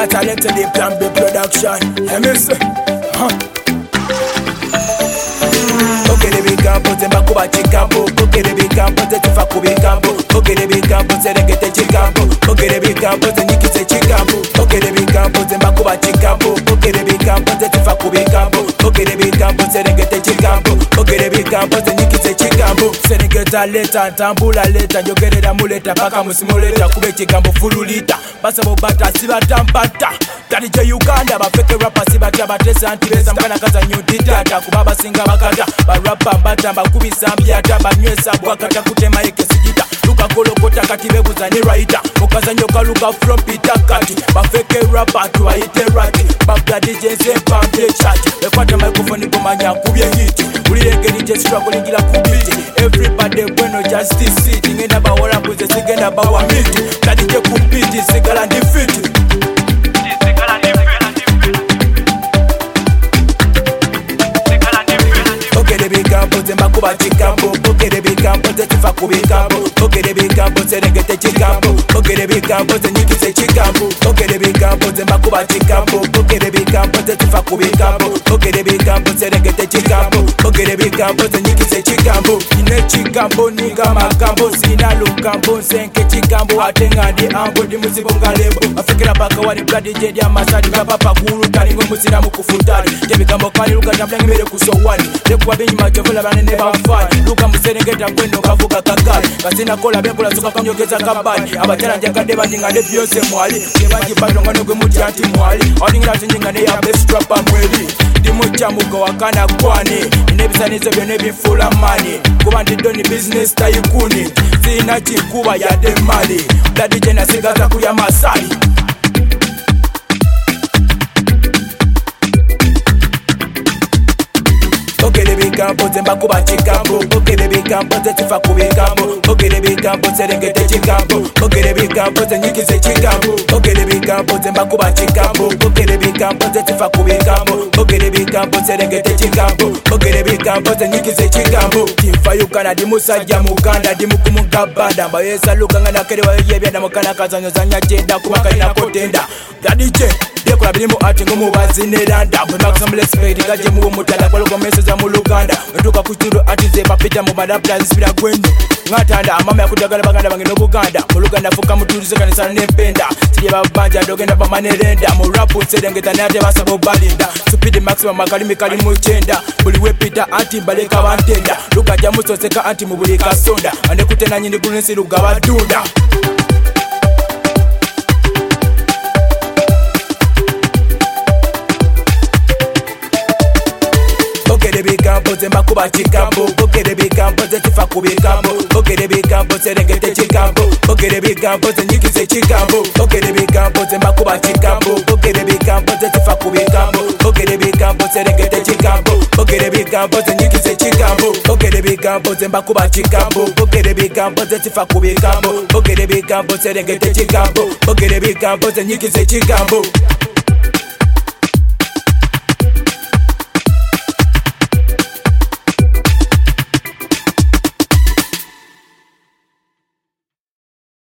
Got a little deep and big production. Let me see. Okay, the big campo, the Bakuba Chicampo. Okay, the big campo, the Tifakubi Campo. Okay, the big campo, the Regate Chicampo. Okay, the big campo, the Nikise Chicampo. Okay, the big campo, the Bakuba Chicampo. Okay, the big campo, the Tifakubi Campo. Okay, the big campo, the Regate Chicampo. Okay, the big campo, the Nikise Chicampo. Senegeta leta, tambula leta, jogerera muleta, paka musimuleta, kube Chicampo fululita. Basabo bata, sibata mbata. Tadi je Uganda, bafeke rapa sibata, batesa antibeza, mkana kaza new data, kubaba singa bakata, barapa mbata, bakubisa mbiata, banywesa bwakata kutema eke sijita. Luka kolokota katibebuza ni raita, mukaza nyoka luka from pita kati, bafeke rapa tuwaite rati, babda DJ pampe chati, befata microphone kumanya kubye hiti, ulirenge DJ struggle ingila kubiti, everybody bueno justice city, ngenda bawola mbuze sigenda bawa miti, tadi je kupiti, sigala ndifiti. Okay, the big campo, the Bakuba Chicampo. Okay, the big campo, the Tifakubi Campo. Okay, the big campo, the Regate Chicampo. Okay, the big campo, the Nikise Chicampo. Okay, the big campo, the Bakuba Chicampo. Okay, the big campo, the Tifakubi Campo. Okay, the big campo, the Regate Chicampo. Okay, the big campo, the Nikise Chicampo. Ine Chicampo, Niga Macampo, Sina Lucampo, Senke Chicampo, Atenga di Ambo, di Musibonga Lebo. Afikira baka wani bloody Jedi Amasadi, Papa Kuru, Tani, Musina Mukufutari. Jebika Mokani, Luka Jambleng, Kusowani. Wabinyi machovola bane ne bafani luka muserengeta kwendo kavuga kakali kasina kola bekola soka kanyogeza kabali abatala njakade bandinga ne byose mwali yebaji badonga no gwemuti anti mwali odingira tinjinga ne ya best rapper mweli dimucha mugo wakana kwani nebisanizo byone bifula mani kuba ndidoni business tycoon sina chikuba ya demali dadi jena sigaza kuya masali. Okay, the big campo, the Bakuba Chicampo. Okay, the big campo, the Tifakubi Campo. Okay, the big campo, the Regate Chicampo. Okay, the big campo, the Nikise Chicampo. Okay, the big campo, the Bakuba Chicampo. Okay, the big campo, the Tifakubi Campo. Okay, the big campo, the Regate Chicampo. Okay, the big campo, the Nikise Chicampo. Tifa yukana di musajja muganda di mukumugabanda. Bayesa lukanga na kere wa yebya na mukana kazanyo zanya jenda kubaka ina kotenda. Daddy J. Dekola bilimu ati ngumu bazineranda Mwe maximum respect gaje muwo mutala Kwa luko meso za muluganda Ntuka kuchuru ati ze papita mubadapta zisipira kwendo Ngatanda amama ya kudagala baganda bangi no Buganda Muluganda fuka mutulize kanisana nempenda Sije babanja dogenda pa manerenda Murapu nsedengeta nate basa bobalinda Supidi maximum makalimi kalimu chenda Buli wepita anti mbaleka wantenda Luka jamu soseka anti mubulika sonda Ane kutena nyini kulunsi luga wadunda. Okay, the big campo, the Bakuba Chicampo. Okay, the big campo, the Tifakubi Campo. Okay, the big campo, the Regate Chicampo. Okay, the big campo, the Nikise Chicampo. Okay, the big campo, the Bakuba Chicampo. Okay, the big campo, the Tifakubi Campo. Okay, the big campo, the Regate Chicampo. Okay, the big campo, the Nikise Chicampo. Okay, the big campo, the Bakuba Chicampo. Okay, the big campo, the Tifakubi Campo. Okay, the big campo, the Regate Chicampo. Okay, the big campo, the Nikise Chicampo.